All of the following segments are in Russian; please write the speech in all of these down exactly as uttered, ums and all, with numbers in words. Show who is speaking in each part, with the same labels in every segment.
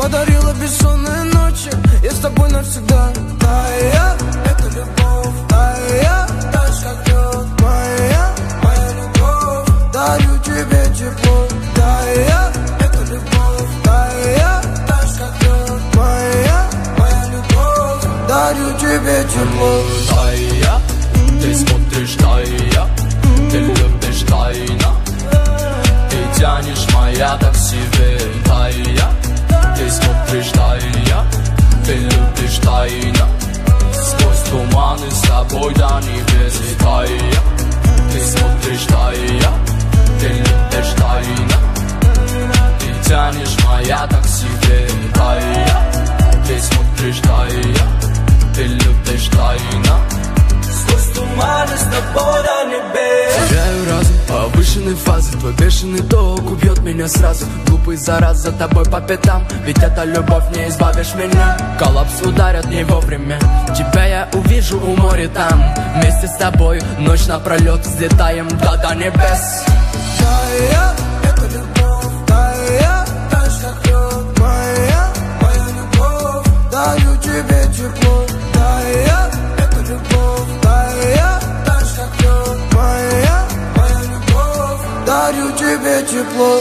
Speaker 1: подарила бессонные ночи. Я с тобой навсегда. Тая, это любовь. Тая, дальше как лед. Моя, моя любовь. Дарю тебе тепло. Тая, это любовь. Тая, дальше как лед. Моя, моя любовь. Дарю тебе тепло.
Speaker 2: Тая, ты смотришь тая, ты любишь тайна, ты тянешь моя так себе. Тая, ты смотришь тая, ты любишь тайна, сквозь туманы с тобой до небес. Тая, ты смотришь тая, ты любишь тайна, ты тянешь моя так себе. Тая, ты смотришь тая, ты любишь тайна, сквозь туманы с тобой до небес.
Speaker 3: Теряю разум, повышенной фазы. Твой бешеный ток убьет меня сразу. Глупый зараз за тобой по пятам. Ведь это любовь, не избавишь меня. Коллапс ударят не вовремя. Тебя я увижу у моря там. Вместе с тобой ночь напролет взлетаем до, до небес.
Speaker 1: Тая, это любовь. Тая, дальше как лед. Моя, моя любовь. Дарю тебе тепло. Тая, это любовь. Тая, дальше как лед. Моя, моя любовь. Дарю тебе тепло.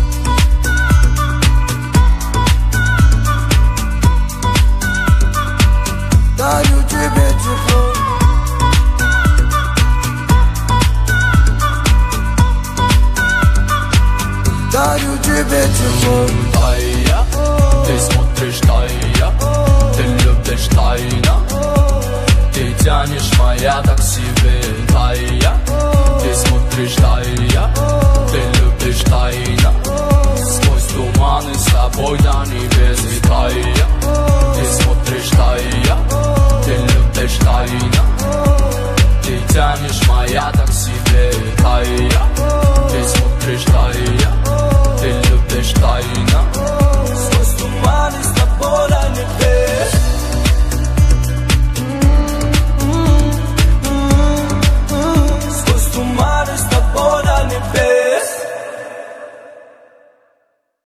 Speaker 1: Дарю тебе тепло. Дарю тебе тепло.
Speaker 2: Тая, ты смотришь тая, ты любишь тайна, ты тянешь моя так себе. Тая, ты смотришь тая, ты любишь тайна, сквозь туманы с тобой до небес. Тая, ты смотришь тая, ты любишь тайна, ты тянешь моя так себе. Тая,